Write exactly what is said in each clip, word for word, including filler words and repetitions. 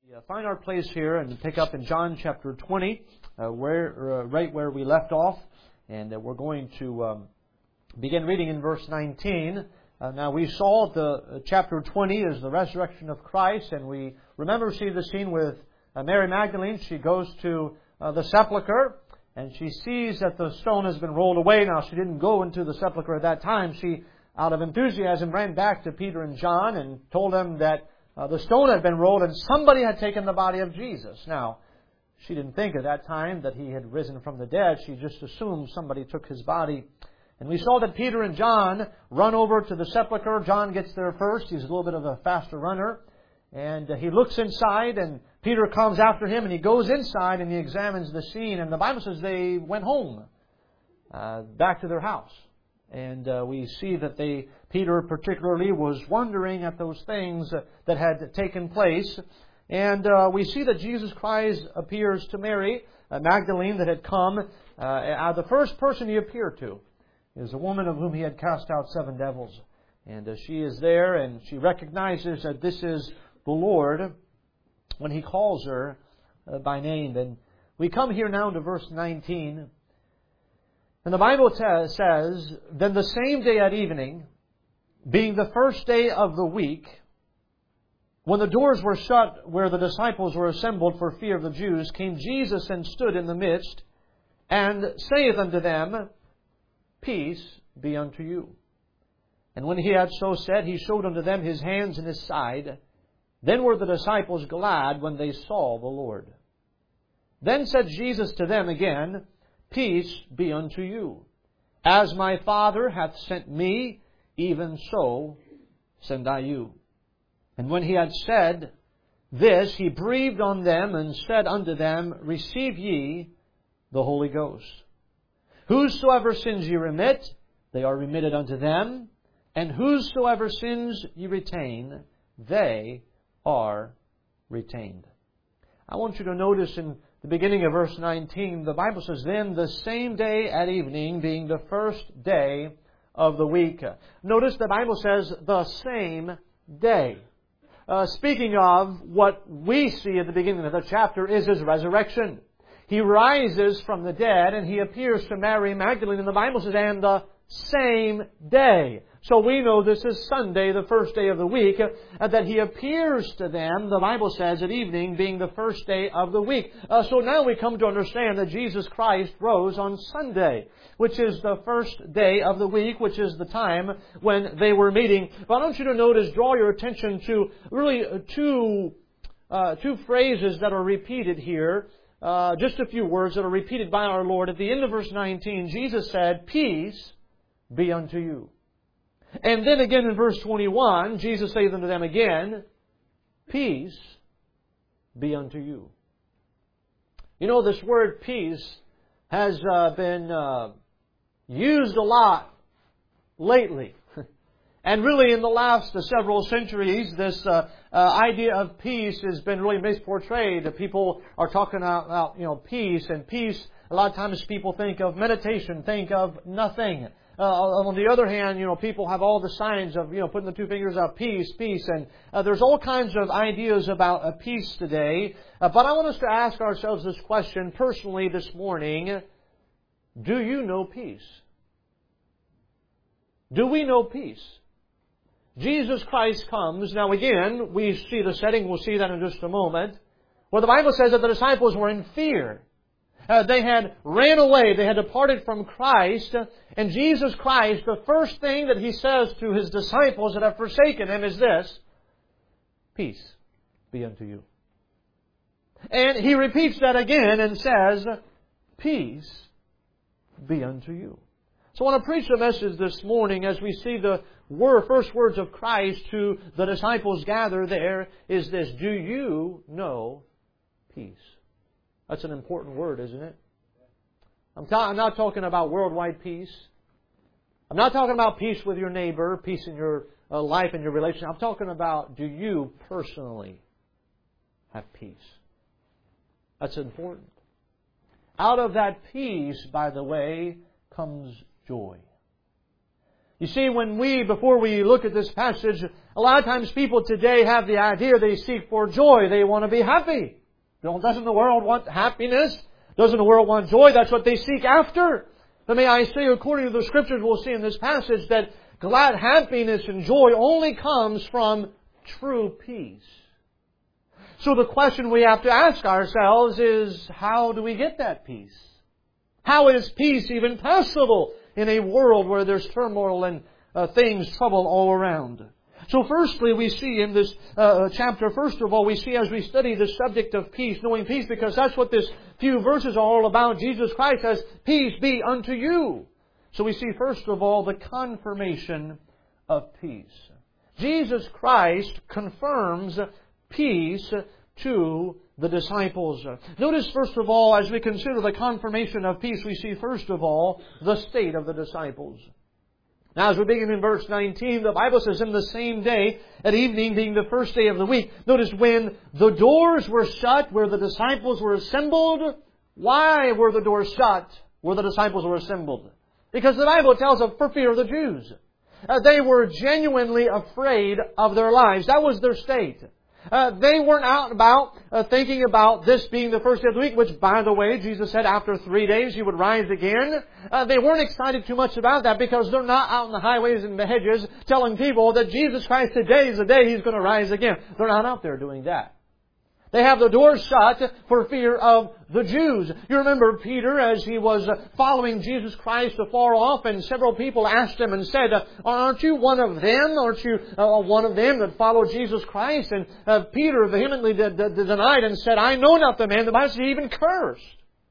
Uh, find our place here and pick up in John chapter twenty, uh, where uh, right where we left off, and uh, we're going to um, begin reading in verse nineteen. Uh, now we saw the uh, chapter twenty is the resurrection of Christ, and we remember see the scene with uh, Mary Magdalene. She goes to uh, the sepulcher, and she sees that the stone has been rolled away. Now she didn't go into the sepulcher at that time. She, out of enthusiasm, ran back to Peter and John and told them that Uh, the stone had been rolled and somebody had taken the body of Jesus. Now, she didn't think at that time that He had risen from the dead. She just assumed somebody took His body. And we saw that Peter and John run over to the sepulcher. John gets there first. He's a little bit of a faster runner. And uh, he looks inside, and Peter comes after him, and he goes inside and he examines the scene. And the Bible says they went home, uh, back to their house. And uh, we see that they, Peter particularly, was wondering at those things that had taken place. And uh, we see that Jesus Christ appears to Mary uh, Magdalene that had come. Uh, the first person He appeared to is a woman of whom He had cast out seven devils. And uh, she is there, and she recognizes that this is the Lord when He calls her uh, by name. And we come here now to verse nineteen. And the Bible t- says, Then the same day at evening, being the first day of the week, when the doors were shut where the disciples were assembled for fear of the Jews, came Jesus and stood in the midst, and saith unto them, Peace be unto you. And when He had so said, He showed unto them His hands and His side. Then were the disciples glad when they saw the Lord. Then said Jesus to them again, Peace be unto you. As my Father hath sent me, even so send I you. And when He had said this, He breathed on them and said unto them, Receive ye the Holy Ghost. Whosoever sins ye remit, they are remitted unto them. And whosoever sins ye retain, they are retained. I want you to notice in the beginning of verse nineteen, the Bible says, Then the same day at evening, being the first day of the week. Notice the Bible says, the same day. Uh, speaking of what we see at the beginning of the chapter is His resurrection. He rises from the dead and He appears to Mary Magdalene. And the Bible says, and the same day. So we know this is Sunday, the first day of the week, uh, that He appears to them, the Bible says, at evening, being the first day of the week. Uh, so now we come to understand that Jesus Christ rose on Sunday, which is the first day of the week, which is the time when they were meeting. But I want you to notice, draw your attention to really two, uh, two phrases that are repeated here. Uh, just a few words that are repeated by our Lord. At the end of verse nineteen, Jesus said, Peace be unto you. And then again in verse twenty-one, Jesus saith unto them again, Peace be unto you. You know, this word peace has uh, been uh, used a lot lately. And really in the last uh, several centuries, this uh, uh, idea of peace has been really misportrayed. People are talking about, you know, peace, and peace, a lot of times people think of meditation, think of nothing. Uh, on the other hand, you know, people have all the signs of, you know, putting the two fingers up, peace, peace. And uh, there's all kinds of ideas about uh, peace today. Uh, but I want us to ask ourselves this question personally this morning. Do you know peace? Do we know peace? Jesus Christ comes. Now again, we see the setting. We'll see that in just a moment. Where the Bible says that the disciples were in fear. Uh, they had ran away. They had departed from Christ. And Jesus Christ, the first thing that He says to His disciples that have forsaken Him is this, Peace be unto you. And He repeats that again and says, Peace be unto you. So I want to preach a message this morning as we see the word, first words of Christ to the disciples gather there is this, Do you know peace? That's an important word, isn't it? I'm, ta- I'm not talking about worldwide peace. I'm not talking about peace with your neighbor, peace in your uh, life and your relationship. I'm talking about, do you personally have peace? That's important. Out of that peace, by the way, comes joy. You see, when we, before we look at this passage, a lot of times people today have the idea they seek for joy. They want to be happy. Doesn't the world want happiness? Doesn't the world want joy? That's what they seek after. But may I say, according to the Scriptures, we'll see in this passage that glad happiness and joy only comes from true peace. So the question we have to ask ourselves is, how do we get that peace? How is peace even possible in a world where there's turmoil and uh, things, trouble all around? So firstly, we see in this uh, chapter, first of all, we see as we study the subject of peace, knowing peace, because that's what this few verses are all about. Jesus Christ says, peace be unto you. So we see, first of all, the confirmation of peace. Jesus Christ confirms peace to the disciples. Notice, first of all, as we consider the confirmation of peace, we see, first of all, the state of the disciples. Now, as we begin in verse nineteen, the Bible says, in the same day, at evening, being the first day of the week. Notice, when the doors were shut, where the disciples were assembled. Why were the doors shut where the disciples were assembled? Because the Bible tells us, for fear of the Jews. Uh, they were genuinely afraid of their lives. That was their state. Uh, they weren't out and about uh, thinking about this being the first day of the week, which, by the way, Jesus said after three days He would rise again. Uh, they weren't excited too much about that because they're not out in the highways and the hedges telling people that Jesus Christ, today is the day He's going to rise again. They're not out there doing that. They have the doors shut for fear of the Jews. You remember Peter as he was following Jesus Christ afar off, and several people asked him and said, aren't you one of them? Aren't you uh, one of them that follow Jesus Christ? And uh, Peter vehemently de- de- denied and said, I know not the man. The Bible says he even cursed.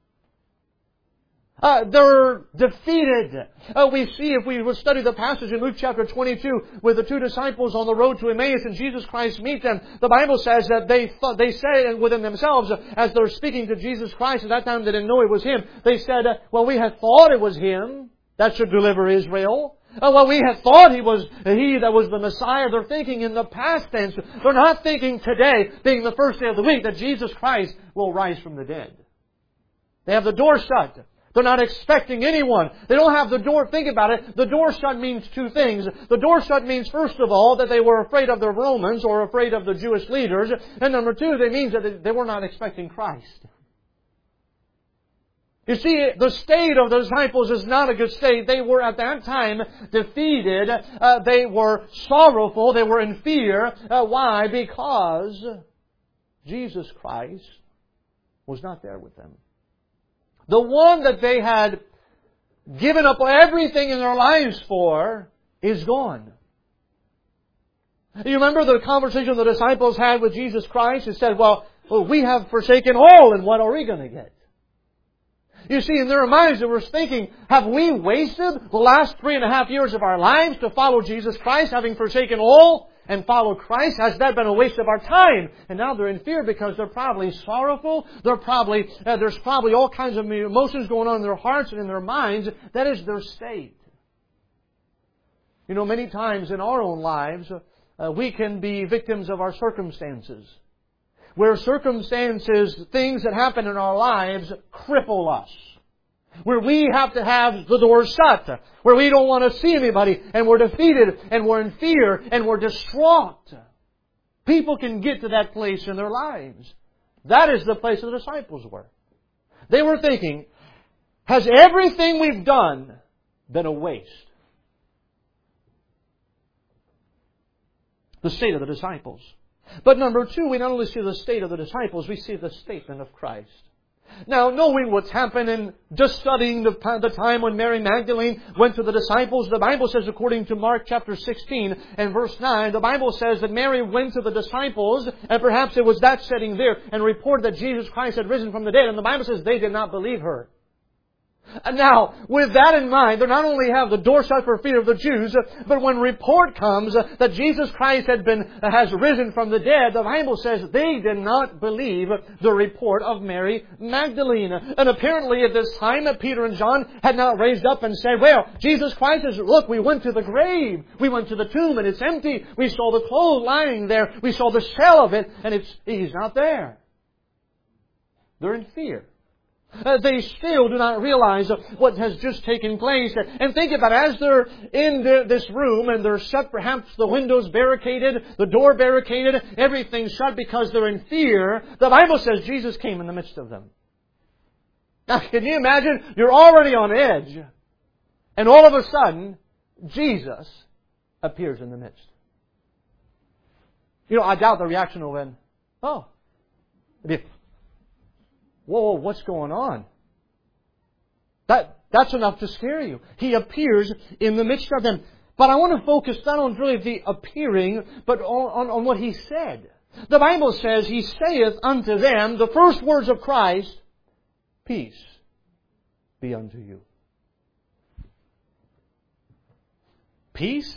Uh, they're defeated. Uh, we see, if we would study the passage in Luke chapter twenty-two, with the two disciples on the road to Emmaus and Jesus Christ meet them, the Bible says that they th- they say within themselves, as they're speaking to Jesus Christ, at that time they didn't know it was Him, they said, uh, well, we had thought it was Him that should deliver Israel. Uh, well, we had thought He was He that was the Messiah. They're thinking in the past tense. They're not thinking today, being the first day of the week, that Jesus Christ will rise from the dead. They have the door shut. They're not expecting anyone. They don't have the door. Think about it. The door shut means two things. The door shut means, first of all, that they were afraid of the Romans or afraid of the Jewish leaders. And number two, it means that they were not expecting Christ. You see, the state of the disciples is not a good state. They were at that time defeated. Uh, they were sorrowful. They were in fear. Uh, why? Because Jesus Christ was not there with them. The one that they had given up everything in their lives for is gone. You remember the conversation the disciples had with Jesus Christ? He said, well, well, we have forsaken all, and what are we going to get? You see, in their minds they were thinking, have we wasted the last three and a half years of our lives to follow Jesus Christ, having forsaken all and follow Christ? Has that been a waste of our time? And now they're in fear because they're probably sorrowful. They're probably uh, there's probably all kinds of emotions going on in their hearts and in their minds. That is their state. You know, many times in our own lives, uh, we can be victims of our circumstances. Where circumstances, things that happen in our lives, cripple us. Where we have to have the doors shut. Where we don't want to see anybody. And we're defeated. And we're in fear. And we're distraught. People can get to that place in their lives. That is the place the disciples were. They were thinking, has everything we've done been a waste? The state of the disciples. But number two, we not only see the state of the disciples, we see the statement of Christ. Now, knowing what's happened and just studying the, the time when Mary Magdalene went to the disciples, the Bible says, according to Mark chapter sixteen and verse nine, the Bible says that Mary went to the disciples, and perhaps it was that setting there, and reported that Jesus Christ had risen from the dead. And the Bible says they did not believe her. Now, with that in mind, they not only have the door shut for fear of the Jews, but when report comes that Jesus Christ had been has risen from the dead, the Bible says they did not believe the report of Mary Magdalene. And apparently at this time, Peter and John had not raised up and said, well, Jesus Christ is, look, we went to the grave. We went to the tomb and it's empty. We saw the clothes lying there. We saw the shell of it and it's He's not there. They're in fear. Uh, they still do not realize what has just taken place. And think about it, as they're in the, this room and they're shut, perhaps the windows barricaded, the door barricaded, everything shut because they're in fear, the Bible says Jesus came in the midst of them. Now, can you imagine? You're already on edge, and all of a sudden, Jesus appears in the midst. You know, I doubt the reaction will then, oh, it'd be, whoa, what's going on? That, that's enough to scare you. He appears in the midst of them. But I want to focus not on really the appearing, but on, on, on what He said. The Bible says, He saith unto them, the first words of Christ, peace be unto you. Peace?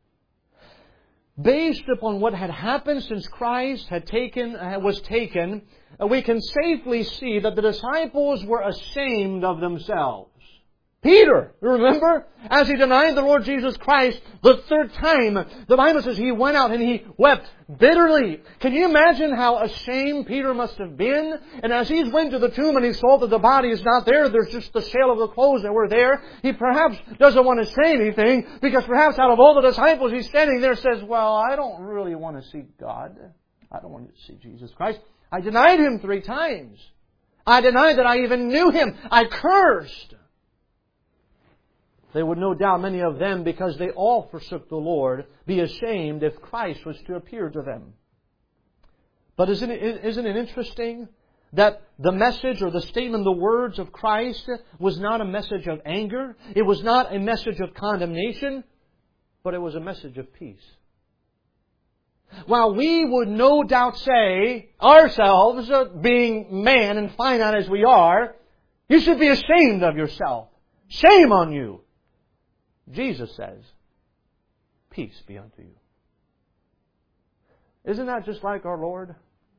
Based upon what had happened since Christ had taken, was taken, we can safely see that the disciples were ashamed of themselves. Peter, remember? As he denied the Lord Jesus Christ the third time, the Bible says he went out and he wept bitterly. Can you imagine how ashamed Peter must have been? And as he went to the tomb and he saw that the body is not there, there's just the shell of the clothes that were there, he perhaps doesn't want to say anything, because perhaps out of all the disciples he's standing there says, well, I don't really want to see God. I don't want to see Jesus Christ. I denied Him three times. I denied that I even knew Him. I cursed. They would no doubt, many of them, because they all forsook the Lord, be ashamed if Christ was to appear to them. But isn't it, isn't it interesting that the message or the statement, the words of Christ, was not a message of anger? It was not a message of condemnation, but it was a message of peace. While we would no doubt say, ourselves, being man and finite as we are, you should be ashamed of yourself. Shame on you. Jesus says, peace be unto you. Isn't that just like our Lord?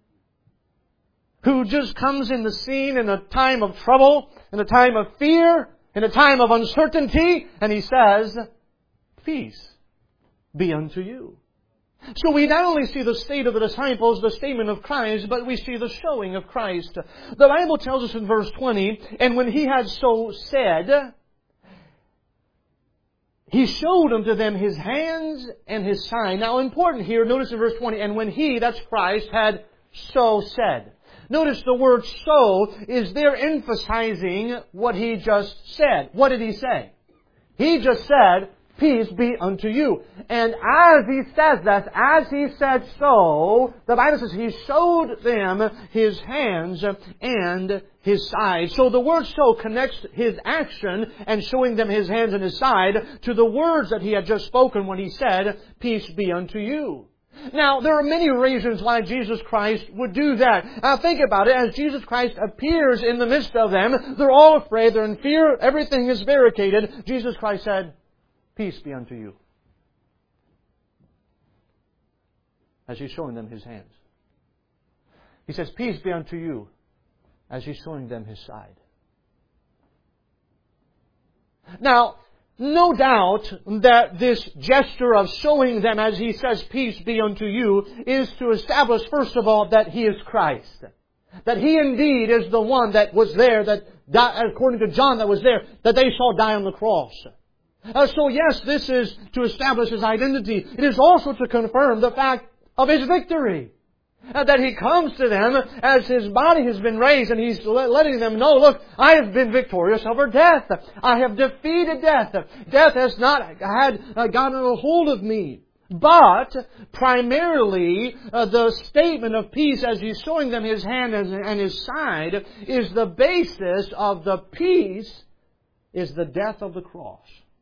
Who just comes in the scene in a time of trouble, in a time of fear, in a time of uncertainty, and He says, peace be unto you. So we not only see the state of the disciples, the statement of Christ, but we see the showing of Christ. The Bible tells us in verse twenty, and when He had so said, He showed unto them His hands and His side. Now important here, notice in verse twenty, and when He, that's Christ, had so said. Notice the word so is there emphasizing what He just said. What did He say? He just said, peace be unto you. And as He says that, as He said so, the Bible says He showed them His hands and His side. So the word so connects His action and showing them His hands and His side to the words that He had just spoken when He said, peace be unto you. Now, there are many reasons why Jesus Christ would do that. Now, think about it. As Jesus Christ appears in the midst of them, they're all afraid, they're in fear, everything is barricaded. Jesus Christ said, peace be unto you. As He's showing them His hands. He says, peace be unto you, as He's showing them His side. Now, no doubt that this gesture of showing them, as He says, peace be unto you, is to establish, first of all, that He is Christ. That He indeed is the one that was there, that died, according to John, that was there, that they saw die on the cross. Uh, so yes, this is to establish His identity. It is also to confirm the fact of His victory. Uh, that He comes to them as His body has been raised, and He's letting them know, look, I have been victorious over death. I have defeated death. Death has not had uh, gotten a hold of me. But primarily, uh, the statement of peace as He's showing them His hand and, and His side is the basis of the peace is the death of the cross.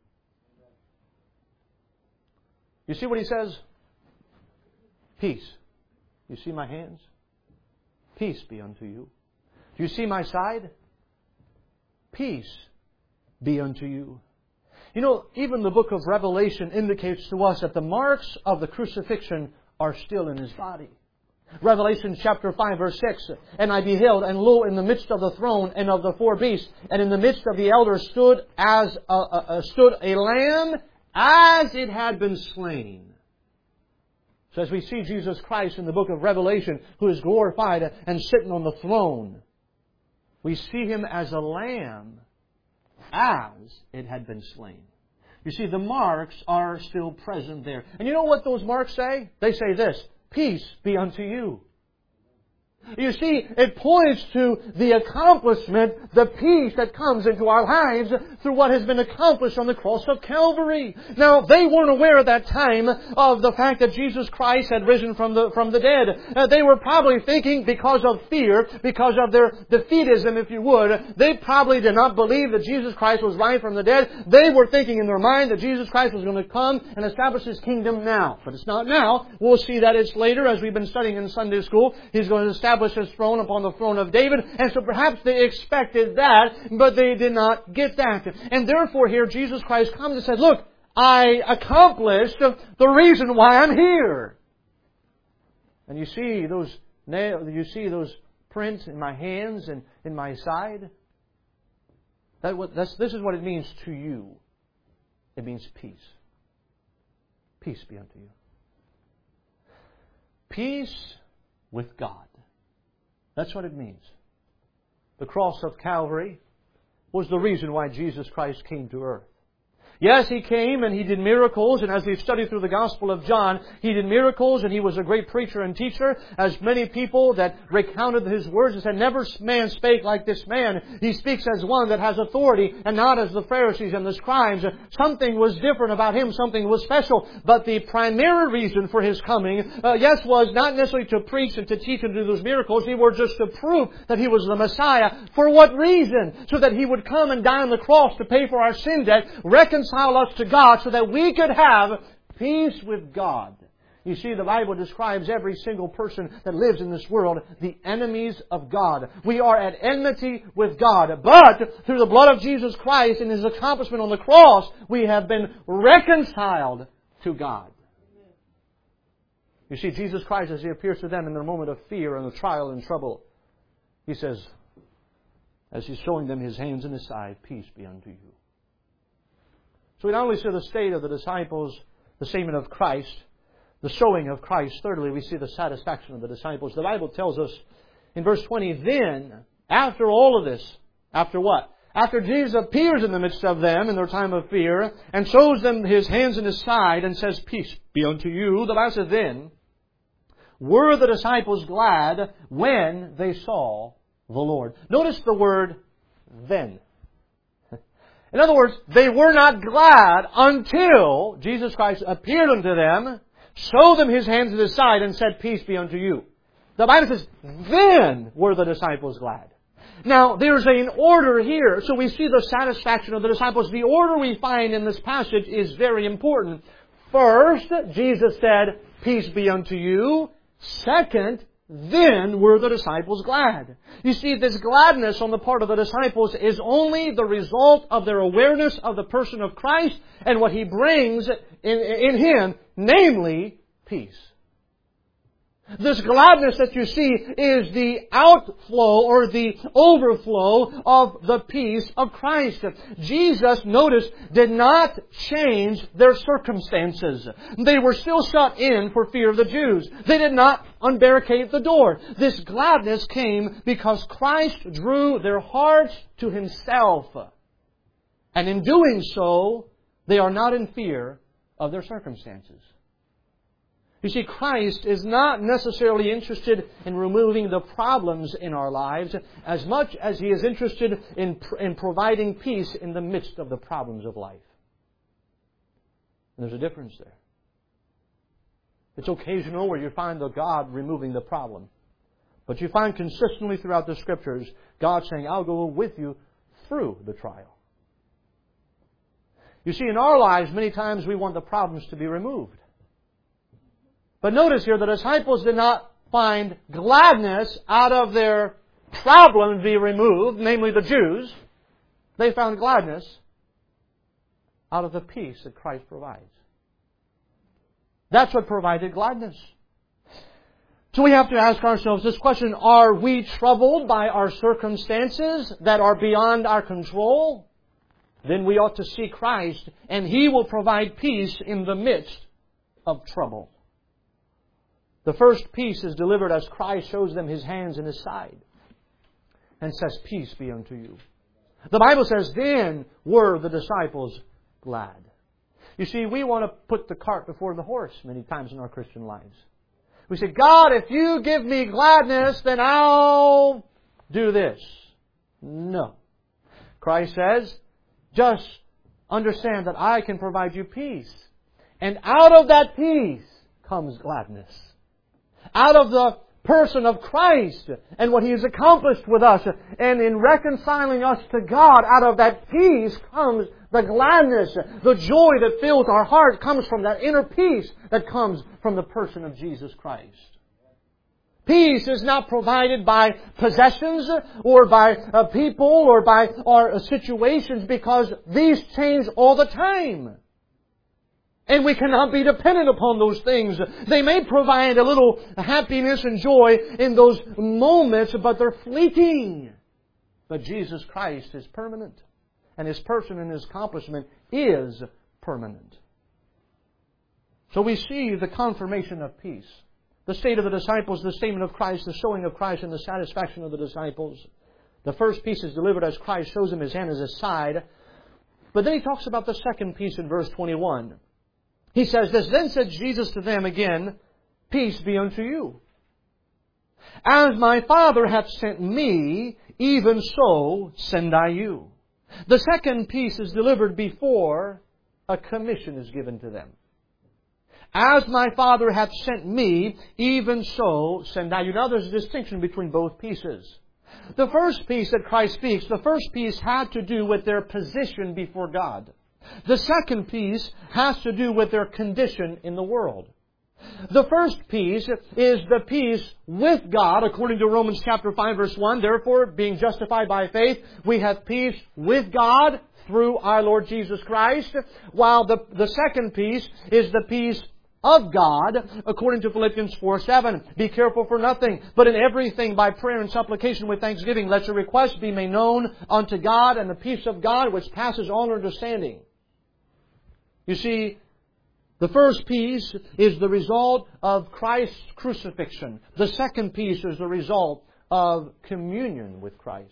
You see what He says? Peace. You see my hands? Peace be unto you. Do you see my side? Peace be unto you. You know, even the book of Revelation indicates to us that the marks of the crucifixion are still in His body. Revelation chapter five verse six, and I beheld, and lo, in the midst of the throne and of the four beasts, and in the midst of the elders stood as a, a, a, stood a lamb as it had been slain. So as we see Jesus Christ in the book of Revelation, who is glorified and sitting on the throne, we see Him as a lamb as it had been slain. You see, the marks are still present there. And you know what those marks say? They say this, peace be unto you. You see, it points to the accomplishment, the peace that comes into our lives through what has been accomplished on the cross of Calvary. Now, they weren't aware at that time of the fact that Jesus Christ had risen from the from the dead. Uh, they were probably thinking, because of fear, because of their defeatism, if you would, they probably did not believe that Jesus Christ was rising from the dead. They were thinking in their mind that Jesus Christ was going to come and establish His kingdom now. But it's not now. We'll see that it's later, as we've been studying in Sunday school. He's going to establish His throne upon the throne of David. And so perhaps they expected that, but they did not get that. And therefore here Jesus Christ comes and says, look, I accomplished the reason why I'm here. And you see those nails, you see those prints in my hands and in my side. That what, that's, this is what it means to you. It means peace. Peace be unto you. Peace with God. That's what it means. The cross of Calvary was the reason why Jesus Christ came to earth. Yes, He came and He did miracles, and as we've studied through the Gospel of John, He did miracles and He was a great preacher and teacher. As many people that recounted His words and said, never man spake like this man. He speaks as one that has authority and not as the Pharisees and the scribes. Something was different about Him. Something was special. But the primary reason for His coming, uh, yes, was not necessarily to preach and to teach and do those miracles. They were just to prove that He was the Messiah. For what reason? So that He would come and die on the cross to pay for our sin debt, reconcile us to God so that we could have peace with God. You see, the Bible describes every single person that lives in this world the enemies of God. We are at enmity with God. But through the blood of Jesus Christ and His accomplishment on the cross, we have been reconciled to God. You see, Jesus Christ, as He appears to them in their moment of fear and of trial and trouble, He says, as He's showing them His hands and His side, peace be unto you. So we not only see the state of the disciples, the statement of Christ, the showing of Christ. Thirdly, we see the satisfaction of the disciples. The Bible tells us in verse twenty, then, after all of this, after what? After Jesus appears in the midst of them in their time of fear and shows them His hands and His side and says, peace be unto you. The Bible says, then were the disciples glad when they saw the Lord. Notice the word then. In other words, they were not glad until Jesus Christ appeared unto them, showed them His hands and His side, and said, peace be unto you. The Bible says, then were the disciples glad. Now, there's an order here. So we see the satisfaction of the disciples. The order we find in this passage is very important. First, Jesus said, peace be unto you. Second, then were the disciples glad. You see, this gladness on the part of the disciples is only the result of their awareness of the person of Christ and what He brings in, in Him, namely peace. This gladness that you see is the outflow or the overflow of the peace of Christ. Jesus, notice, did not change their circumstances. They were still shut in for fear of the Jews. They did not unbarricade the door. This gladness came because Christ drew their hearts to Himself. And in doing so, they are not in fear of their circumstances. You see, Christ is not necessarily interested in removing the problems in our lives as much as He is interested in, in providing peace in the midst of the problems of life. And there's a difference there. It's occasional where you find the God removing the problem. But you find consistently throughout the Scriptures, God saying, I'll go with you through the trial. You see, in our lives, many times we want the problems to be removed. But notice here, the disciples did not find gladness out of their problem being removed, namely the Jews. They found gladness out of the peace that Christ provides. That's what provided gladness. So we have to ask ourselves this question, are we troubled by our circumstances that are beyond our control? Then we ought to see Christ, and He will provide peace in the midst of trouble. The first peace is delivered as Christ shows them His hands and His side. and says, peace be unto you. The Bible says, then were the disciples glad. You see, we want to put the cart before the horse many times in our Christian lives. We say, God, if you give me gladness, then I'll do this. No. Christ says, just understand that I can provide you peace. And out of that peace comes gladness. Out of the person of Christ and what He has accomplished with us, and in reconciling us to God, out of that peace comes the gladness. The joy that fills our heart comes from that inner peace that comes from the person of Jesus Christ. Peace is not provided by possessions or by uh, people or by our situations, because these change all the time. And we cannot be dependent upon those things. They may provide a little happiness and joy in those moments, but they're fleeting. But Jesus Christ is permanent. And His person and His accomplishment is permanent. So we see the confirmation of peace. The state of the disciples, the statement of Christ, the showing of Christ, and the satisfaction of the disciples. The first piece is delivered as Christ shows Him His hand as His side. But then He talks about the second piece in verse twenty-one. He says this, then said Jesus to them again, peace be unto you. As my Father hath sent me, even so send I you. The second piece is delivered before a commission is given to them. As my Father hath sent me, even so send I you. Now there's a distinction between both pieces. The first piece that Christ speaks, the first piece had to do with their position before God. The second piece has to do with their condition in the world. The first piece is the peace with God, according to Romans chapter five, verse one. Therefore, being justified by faith, we have peace with God through our Lord Jesus Christ. While the, the second piece is the peace of God, according to Philippians four seven. Be careful for nothing, but in everything by prayer and supplication with thanksgiving, let your requests be made known unto God, and the peace of God, which passes all understanding. You see, the first piece is the result of Christ's crucifixion. The second piece is the result of communion with Christ.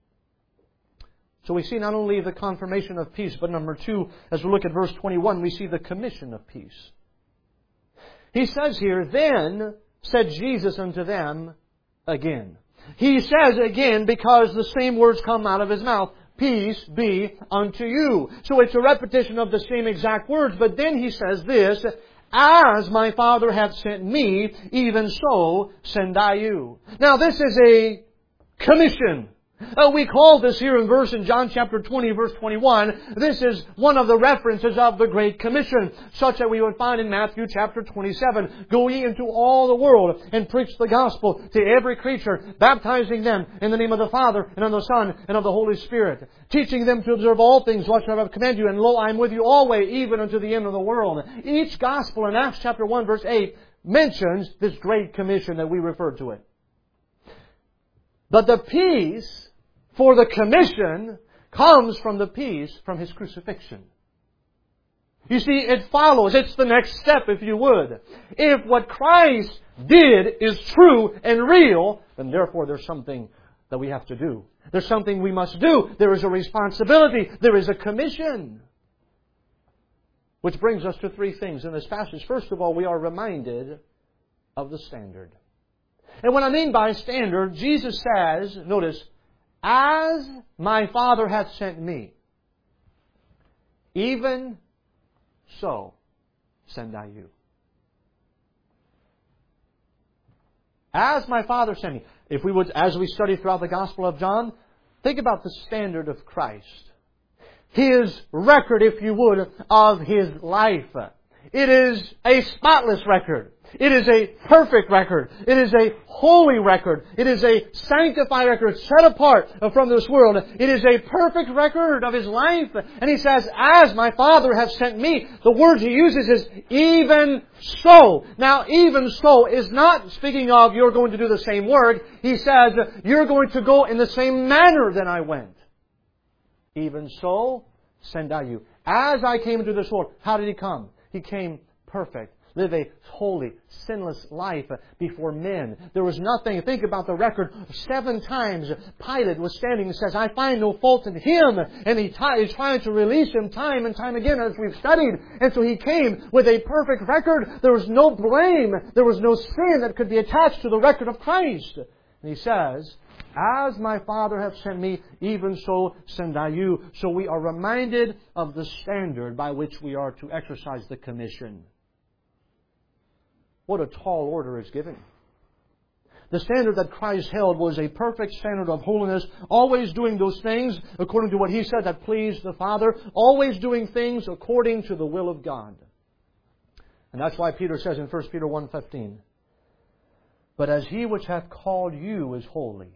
So we see not only the confirmation of peace, but number two, as we look at verse twenty-one, we see the commission of peace. He says here, then said Jesus unto them again. He says again because the same words come out of His mouth. Peace be unto you. So it's a repetition of the same exact words. But then He says this, as my Father hath sent me, even so send I you. Now this is a commission. Uh, we call this here in verse in John chapter twenty, verse twenty-one. This is one of the references of the Great Commission, such that we would find in Matthew chapter twenty-seven. Go ye into all the world and preach the gospel to every creature, baptizing them in the name of the Father and of the Son and of the Holy Spirit, teaching them to observe all things whatsoever I have commanded you. And lo, I am with you always, even unto the end of the world. Each gospel in Acts chapter one, verse eight mentions this Great Commission that we referred to it. But the peace for the commission comes from the peace from His crucifixion. You see, it follows. It's the next step, if you would. If what Christ did is true and real, then therefore there's something that we have to do. There's something we must do. There is a responsibility. There is a commission. Which brings us to three things in this passage. First of all, we are reminded of the standard. And what I mean by standard, Jesus says, notice, as my Father hath sent me, even so send I you. As my Father sent me. If we would, as we study throughout the Gospel of John, think about the standard of Christ. His record, if you would, of His life. It is a spotless record. It is a perfect record. It is a holy record. It is a sanctified record, set apart from this world. It is a perfect record of His life. And He says, as my Father hath sent me, the word He uses is even so. Now, even so is not speaking of you're going to do the same work. He says, you're going to go in the same manner that I went. Even so, send I you. As I came into this world, how did He come? He came perfect. live a holy, sinless life before men. There was nothing. Think about the record. Seven times Pilate was standing and says, I find no fault in him. And he t- is trying to release him time and time again as we've studied. And so he came with a perfect record. There was no blame. There was no sin that could be attached to the record of Christ. And he says, as my Father hath sent me, even so send I you. So we are reminded of the standard by which we are to exercise the commission. What a tall order is given. The standard that Christ held was a perfect standard of holiness, always doing those things according to what He said that pleased the Father, always doing things according to the will of God. And that's why Peter says in First Peter one fifteen, but as He which hath called you is holy,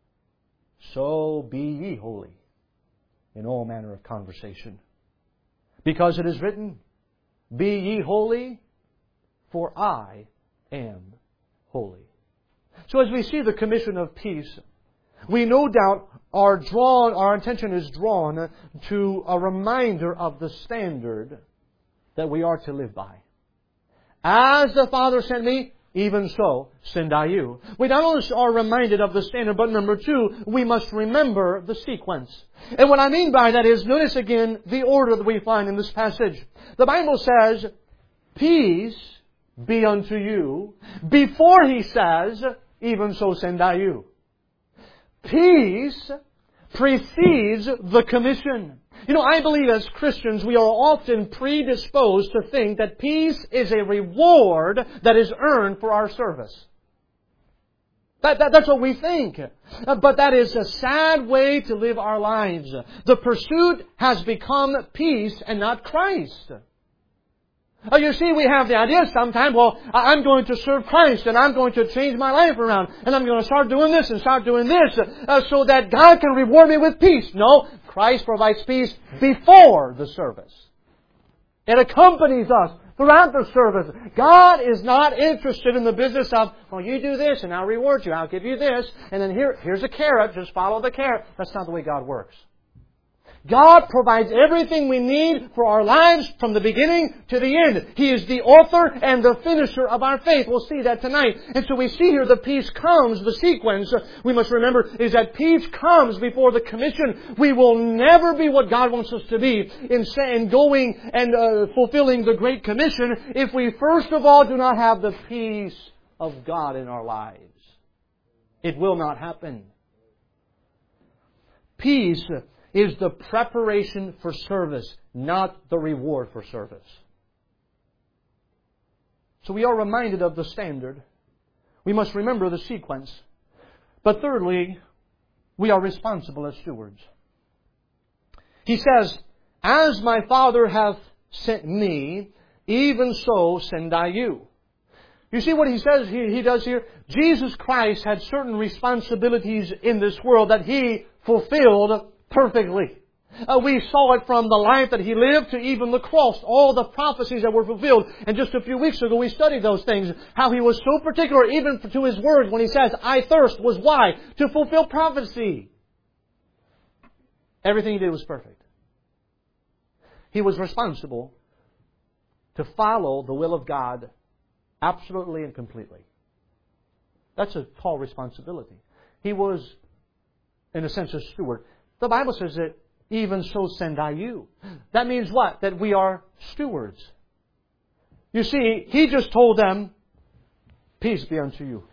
so be ye holy in all manner of conversation. Because it is written, be ye holy, for I am holy. So as we see the commission of peace, we no doubt are drawn, our attention is drawn to a reminder of the standard that we are to live by. As the Father sent me, even so send I you. We not only are reminded of the standard, but number two, we must remember the sequence. And what I mean by that is, notice again the order that we find in this passage. The Bible says, peace be unto you, before He says, even so send I you. Peace precedes the commission. You know, I believe as Christians we are often predisposed to think that peace is a reward that is earned for our service. That, that, that's what we think. But that is a sad way to live our lives. The pursuit has become peace and not Christ. Uh, you see, we have the idea sometimes, well, I'm going to serve Christ and I'm going to change my life around and I'm going to start doing this and start doing this uh, so that God can reward me with peace. No, Christ provides peace before the service. It accompanies us throughout the service. God is not interested in the business of, well, you do this and I'll reward you. I'll give you this. And then here, here's a carrot. Just follow the carrot. That's not the way God works. God provides everything we need for our lives from the beginning to the end. He is the author and the finisher of our faith. We'll see that tonight. And so we see here the peace comes, the sequence we must remember is that peace comes before the commission. We will never be what God wants us to be in, in going and uh, fulfilling the Great Commission if we first of all do not have the peace of God in our lives. It will not happen. Peace is the preparation for service, not the reward for service. So we are reminded of the standard. We must remember the sequence. But thirdly, we are responsible as stewards. He says, as my Father hath sent me, even so send I you. You see what he says he, he does here? Jesus Christ had certain responsibilities in this world that He fulfilled perfectly. Uh, we saw it from the life that He lived to even the cross, all the prophecies that were fulfilled. And just a few weeks ago we studied those things, how He was so particular even to His words when He says, I thirst, was why? To fulfill prophecy. Everything He did was perfect. He was responsible to follow the will of God absolutely and completely. That's a tall responsibility. He was, in a sense, a steward. The Bible says that even so send I you. That means what? That we are stewards. You see, He just told them, peace be unto you.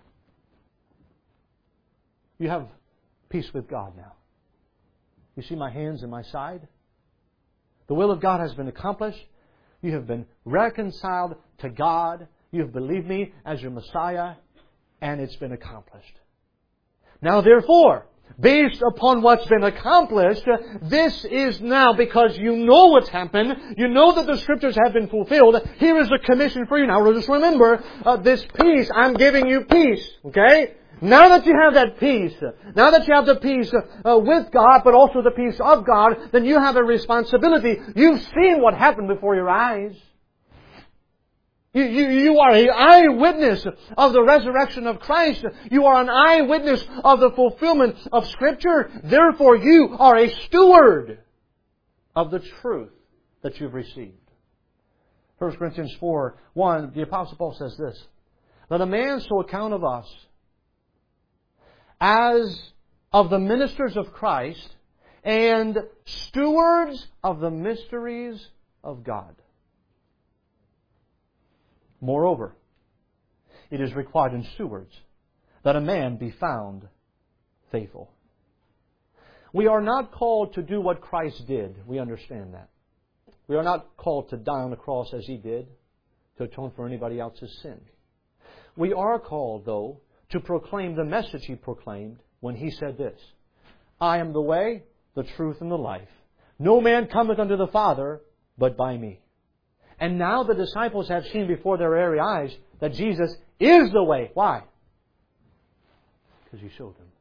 You have peace with God now. You see my hands and my side? The will of God has been accomplished. You have been reconciled to God. You have believed me as your Messiah. And it's been accomplished. Now therefore, based upon what's been accomplished, this is now, because you know what's happened, you know that the Scriptures have been fulfilled, here is a commission for you. Now just remember, uh, this peace, I'm giving you peace, okay? Now that you have that peace, now that you have the peace uh, with God, but also the peace of God, then you have a responsibility. You've seen what happened before your eyes. You, you, you are an eyewitness of the resurrection of Christ. You are an eyewitness of the fulfillment of Scripture. Therefore, you are a steward of the truth that you've received. First Corinthians four one, the Apostle Paul says this, "Let a man so account of us as of the ministers of Christ and stewards of the mysteries of God. Moreover, it is required in stewards that a man be found faithful." We are not called to do what Christ did. We understand that. We are not called to die on the cross as He did, to atone for anybody else's sin. We are called, though, to proclaim the message He proclaimed when He said this, "I am the way, the truth, and the life. No man cometh unto the Father but by me." And now the disciples have seen before their very eyes that Jesus is the way. Why? Because He showed them.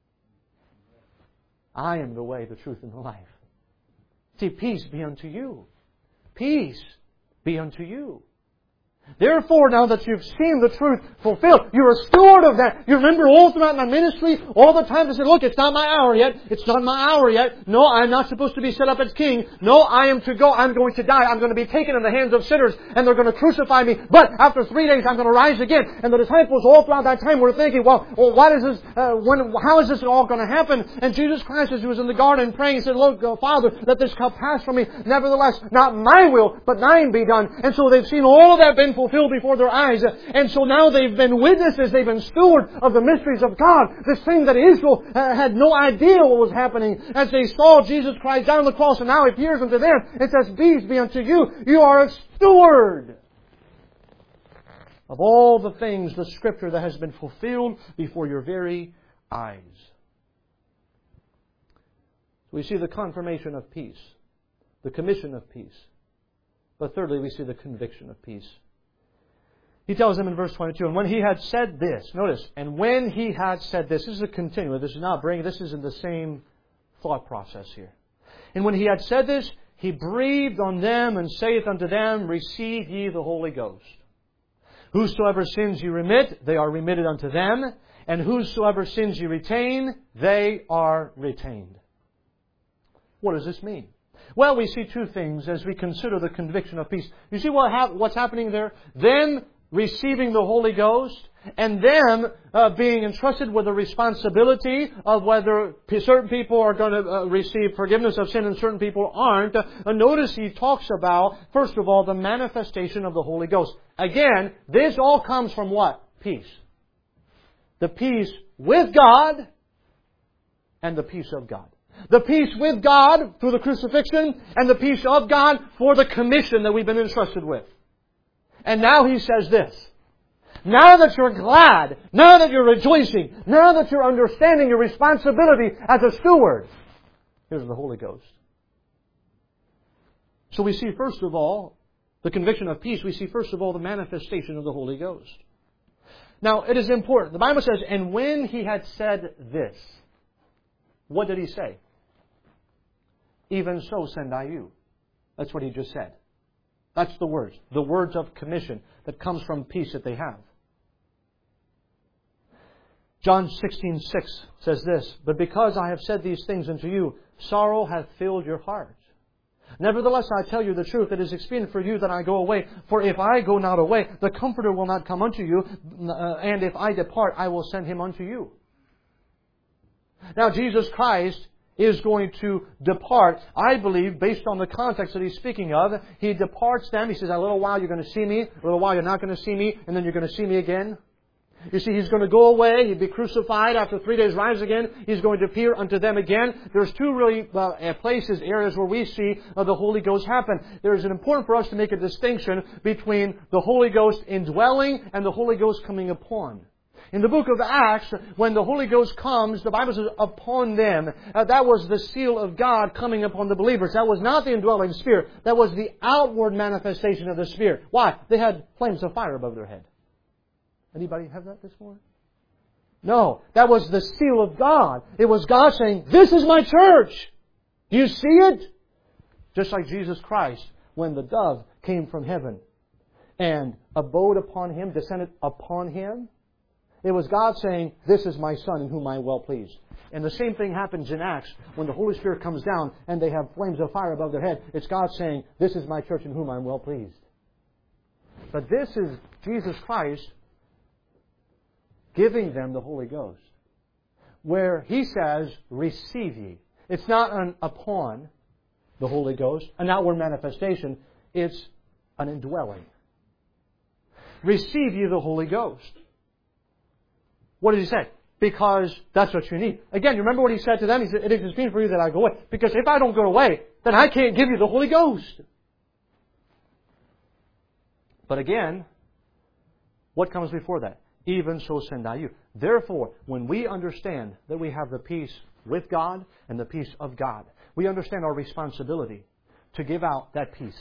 I am the way, the truth, and the life. See, peace be unto you. Peace be unto you. Therefore, now that you've seen the truth fulfilled, you're a steward of that. You remember all throughout my ministry, all the time I said, look, it's not my hour yet. It's not my hour yet. No, I'm not supposed to be set up as king. No, I am to go. I'm going to die. I'm going to be taken in the hands of sinners, and they're going to crucify me. But after three days, I'm going to rise again. And the disciples all throughout that time were thinking, well, well what is this, uh, when, how is this all going to happen? And Jesus Christ, as He was in the garden praying, said, look, uh, Father, let this cup pass from me. Nevertheless, not my will, but thine be done. And so they've seen all of that been fulfilled before their eyes. And so now they've been witnesses, they've been stewards of the mysteries of God. This thing that Israel uh, had no idea what was happening. As they saw Jesus Christ down on the cross and now He appears unto them, it says, "Peace be unto you." You are a steward of all the things, the Scripture that has been fulfilled before your very eyes. We see the confirmation of peace, the commission of peace. But thirdly, we see the conviction of peace. He tells them in verse twenty-two, "And when He had said this," notice, "and when He had said this," this is a continuum, this is not bringing, this is in the same thought process here. "And when He had said this, He breathed on them and saith unto them, Receive ye the Holy Ghost. Whosoever sins ye remit, they are remitted unto them. And whosoever sins ye retain, they are retained." What does this mean? Well, we see two things as we consider the conviction of peace. You see what hap- what's happening there? Them receiving the Holy Ghost, and them uh, being entrusted with the responsibility of whether certain people are going to uh, receive forgiveness of sin and certain people aren't. Uh, notice he talks about, first of all, the manifestation of the Holy Ghost. Again, this all comes from what? Peace. The peace with God and the peace of God. The peace with God through the crucifixion and the peace of God for the commission that we've been entrusted with. And now he says this. Now that you're glad, now that you're rejoicing, now that you're understanding your responsibility as a steward, here's the Holy Ghost. So we see first of all, the conviction of peace, we see first of all the manifestation of the Holy Ghost. Now it is important. The Bible says, "And when He had said this," what did He say? "Even so send I you." That's what He just said. That's the words. The words of commission that comes from peace that they have. John sixteen six says this, "But because I have said these things unto you, sorrow hath filled your heart. Nevertheless, I tell you the truth, it is expedient for you that I go away. For if I go not away, the Comforter will not come unto you. Uh, and if I depart, I will send Him unto you." Now, Jesus Christ is going to depart. I believe, based on the context that He's speaking of, He departs them. He says, a little while you're going to see me, a little while you're not going to see me, and then you're going to see me again. You see, He's going to go away. He'd be crucified. After three days, rise again. He's going to appear unto them again. There's two really uh, places, areas where we see uh, the Holy Ghost happen. There is an important for us to make a distinction between the Holy Ghost indwelling and the Holy Ghost coming upon. In the book of Acts, when the Holy Ghost comes, the Bible says, upon them. Uh, that was the seal of God coming upon the believers. That was not the indwelling Spirit. That was the outward manifestation of the Spirit. Why? They had flames of fire above their head. Anybody have that this morning? No. That was the seal of God. It was God saying, "This is my church. Do you see it?" Just like Jesus Christ, when the dove came from heaven and abode upon Him, descended upon Him, it was God saying, "This is my Son in whom I am well pleased." And the same thing happens in Acts when the Holy Spirit comes down and they have flames of fire above their head. It's God saying, "This is my church in whom I am well pleased." But this is Jesus Christ giving them the Holy Ghost, where He says, receive ye. It's not an upon the Holy Ghost, an outward manifestation. It's an indwelling. Receive ye the Holy Ghost. What did He say? Because that's what you need. Again, you remember what He said to them? He said, it is convenient for you that I go away. Because if I don't go away, then I can't give you the Holy Ghost. But again, what comes before that? Even so send I you. Therefore, when we understand that we have the peace with God and the peace of God, we understand our responsibility to give out that peace.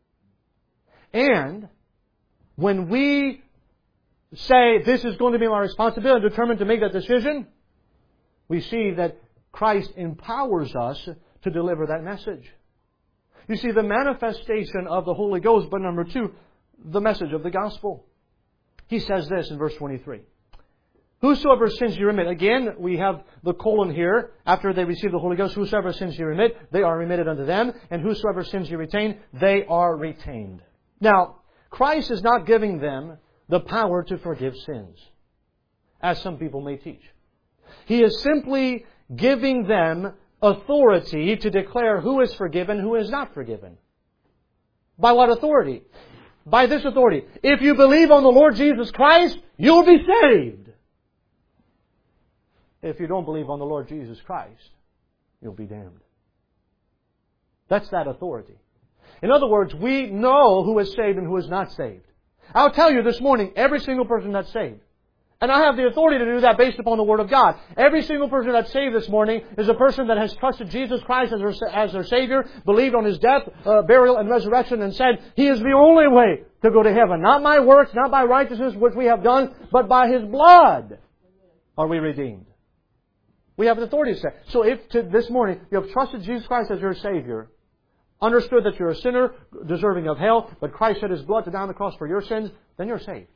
And when we say, this is going to be my responsibility, and determined to make that decision, we see that Christ empowers us to deliver that message. You see, the manifestation of the Holy Ghost, but number two, the message of the gospel. He says this in verse twenty-three. Whosoever sins you remit. Again, we have the colon here. After they receive the Holy Ghost, whosoever sins you remit, they are remitted unto them. And whosoever sins you retain, they are retained. Now, Christ is not giving them the power to forgive sins, as some people may teach. He is simply giving them authority to declare who is forgiven, who is not forgiven. By what authority? By this authority. If you believe on the Lord Jesus Christ, you'll be saved. If you don't believe on the Lord Jesus Christ, you'll be damned. That's that authority. In other words, we know who is saved and who is not saved. I'll tell you this morning, every single person that's saved. And I have the authority to do that based upon the Word of God. Every single person that's saved this morning is a person that has trusted Jesus Christ as their, as their Savior, believed on His death, uh, burial, and resurrection, and said, He is the only way to go to heaven. Not by works, not by righteousness, which we have done, but by His blood are we redeemed. We have the authority to say. So if to this morning you have trusted Jesus Christ as your Savior, understood that you're a sinner, deserving of hell, but Christ shed His blood to die on the cross for your sins, then you're saved.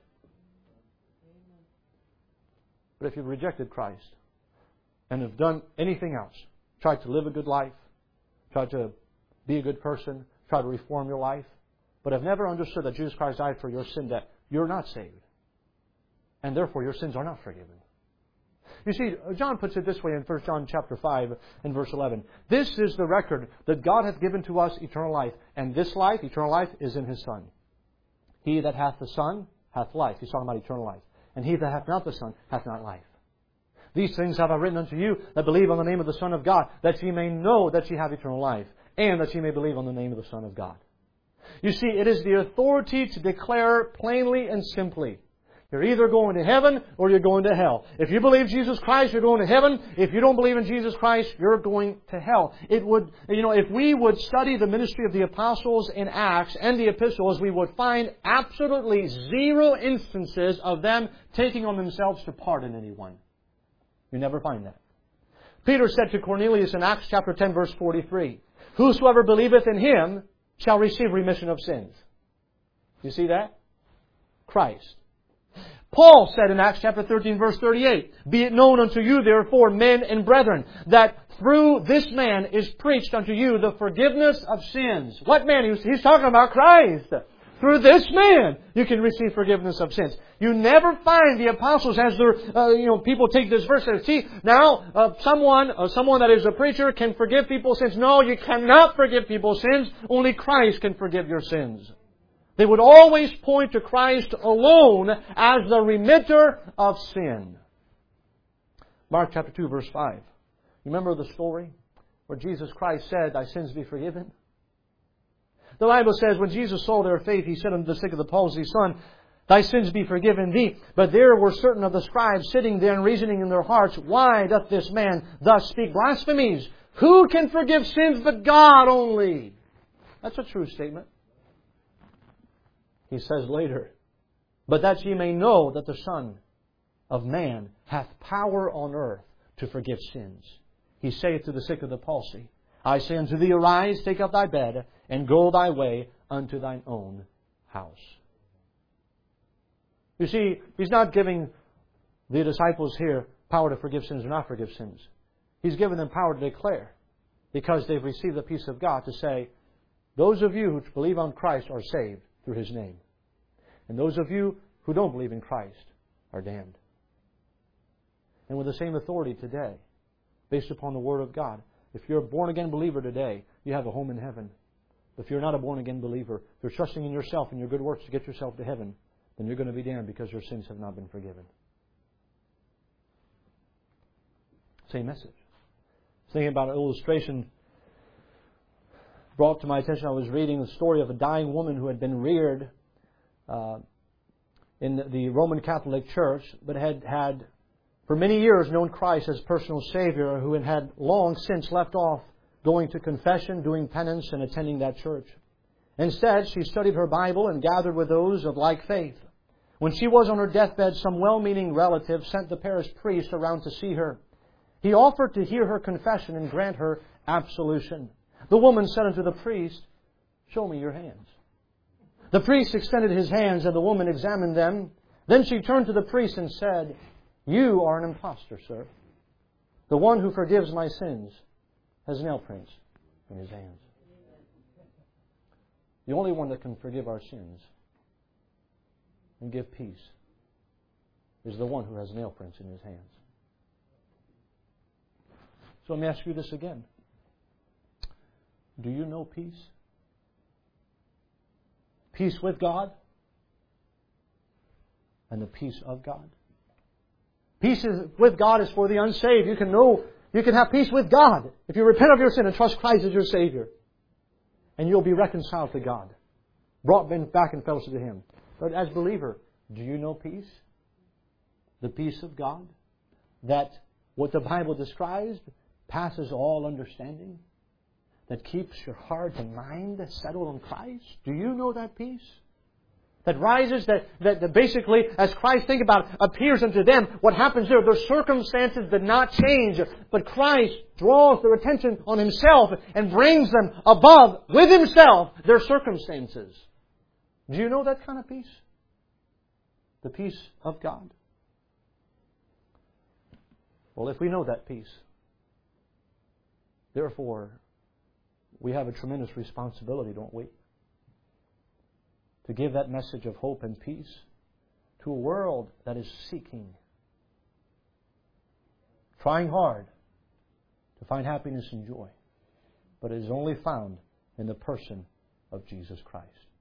But if you've rejected Christ and have done anything else, tried to live a good life, tried to be a good person, tried to reform your life, but have never understood that Jesus Christ died for your sin debt, you're not saved. And therefore your sins are not forgiven. You see, John puts it this way in First John chapter five and verse eleven. This is the record that God hath given to us eternal life, and this life, eternal life, is in His Son. He that hath the Son hath life. He's talking about eternal life. And he that hath not the Son hath not life. These things have I written unto you that believe on the name of the Son of God, that ye may know that ye have eternal life, and that ye may believe on the name of the Son of God. You see, it is the authority to declare plainly and simply, you're either going to heaven or you're going to hell. If you believe Jesus Christ, you're going to heaven. If you don't believe in Jesus Christ, you're going to hell. It would, you know, if we would study the ministry of the apostles in Acts and the epistles, we would find absolutely zero instances of them taking on themselves to pardon anyone. You never find that. Peter said to Cornelius in Acts chapter ten, verse forty-three, whosoever believeth in Him shall receive remission of sins. You see that? Christ. Paul said in Acts chapter thirteen, verse thirty-eight, be it known unto you, therefore, men and brethren, that through this man is preached unto you the forgiveness of sins. What man? He's, he's talking about Christ. Through this man, you can receive forgiveness of sins. You never find the apostles as their, uh, you know, people take this verse and say, see, now, uh, someone, uh, someone that is a preacher can forgive people's sins. No, you cannot forgive people's sins. Only Christ can forgive your sins. They would always point to Christ alone as the remitter of sin. Mark chapter two, verse five. You remember the story where Jesus Christ said, thy sins be forgiven? The Bible says, when Jesus saw their faith, He said unto the sick of the palsy, Son, thy sins be forgiven thee. But there were certain of the scribes sitting there and reasoning in their hearts, why doth this man thus speak blasphemies? Who can forgive sins but God only? That's a true statement. He says later, but that ye may know that the Son of Man hath power on earth to forgive sins. He saith to the sick of the palsy, I say unto thee, arise, take up thy bed, and go thy way unto thine own house. You see, He's not giving the disciples here power to forgive sins or not forgive sins. He's given them power to declare, because they've received the peace of God, to say, those of you who believe on Christ are saved through His name. And those of you who don't believe in Christ are damned. And with the same authority today, based upon the Word of God, if you're a born-again believer today, you have a home in heaven. If you're not a born-again believer, if you're trusting in yourself and your good works to get yourself to heaven, then you're going to be damned because your sins have not been forgiven. Same message. Thinking about an illustration brought to my attention. I was reading the story of a dying woman who had been reared uh, in the Roman Catholic Church, but had had for many years known Christ as personal Savior, who had had long since left off going to confession, doing penance, and attending that church. Instead, she studied her Bible and gathered with those of like faith. When she was on her deathbed, some well-meaning relative sent the parish priest around to see her. He offered to hear her confession and grant her absolution. The woman said unto the priest, "Show me your hands." The priest extended his hands, and the woman examined them. Then she turned to the priest and said, "You are an impostor, sir. The one who forgives my sins has nail prints in his hands." The only one that can forgive our sins and give peace is the one who has nail prints in his hands. So let me ask you this again. Do you know peace? Peace with God and the peace of God. Peace is, with God is for the unsaved. You can know, you can have peace with God if you repent of your sin and trust Christ as your Savior. And you'll be reconciled to God, brought back in fellowship to Him. But as a believer, do you know peace? The peace of God? That what the Bible describes passes all understanding? That keeps your heart and mind settled on Christ? Do you know that peace? That rises, that, that, that basically, as Christ, think about it, appears unto them, what happens there? Their circumstances did not change, but Christ draws their attention on Himself and brings them above, with Himself, their circumstances. Do you know that kind of peace? The peace of God? Well, if we know that peace, therefore, we have a tremendous responsibility, don't we? To give that message of hope and peace to a world that is seeking, trying hard to find happiness and joy, but it is only found in the person of Jesus Christ.